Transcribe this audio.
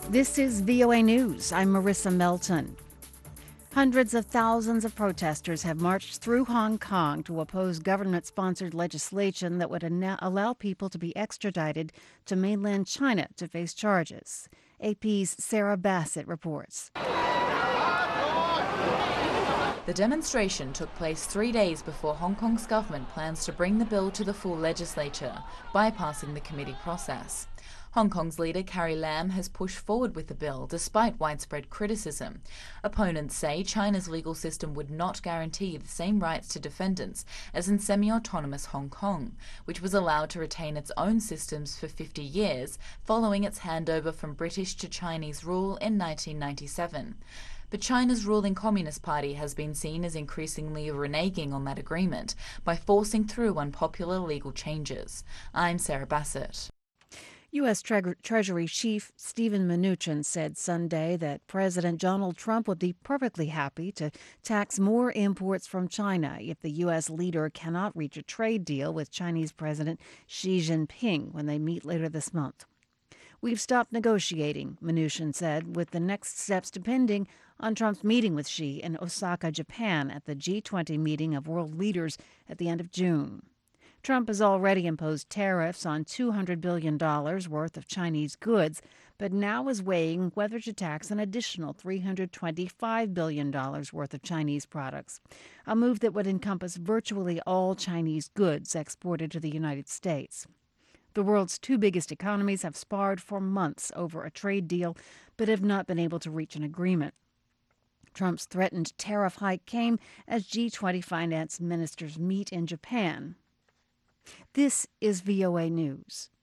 This is VOA News. I'm Marissa Melton. Hundreds of thousands of protesters have marched through Hong Kong to oppose government-sponsored legislation that would allow people to be extradited to mainland China to face charges. AP's Sarah Bassett reports. The demonstration took place 3 days before Hong Kong's government plans to bring the bill to the full legislature, bypassing the committee process. Hong Kong's leader Carrie Lam has pushed forward with the bill despite widespread criticism. Opponents say China's legal system would not guarantee the same rights to defendants as in semi-autonomous Hong Kong, which was allowed to retain its own systems for 50 years following its handover from British to Chinese rule in 1997. But China's ruling Communist Party has been seen as increasingly reneging on that agreement by forcing through unpopular legal changes. I'm Sarah Bassett. U.S. Treasury Chief Steven Mnuchin said Sunday that President Donald Trump would be perfectly happy to tax more imports from China if the U.S. leader cannot reach a trade deal with Chinese President Xi Jinping when they meet later this month. We've stopped negotiating, Mnuchin said, with the next steps depending on Trump's meeting with Xi in Osaka, Japan at the G20 meeting of world leaders at the end of June. Trump has already imposed tariffs on $200 billion worth of Chinese goods, but now is weighing whether to tax an additional $325 billion worth of Chinese products, a move that would encompass virtually all Chinese goods exported to the United States. The world's two biggest economies have sparred for months over a trade deal, but have not been able to reach an agreement. Trump's threatened tariff hike came as G20 finance ministers meet in Japan. This is VOA News.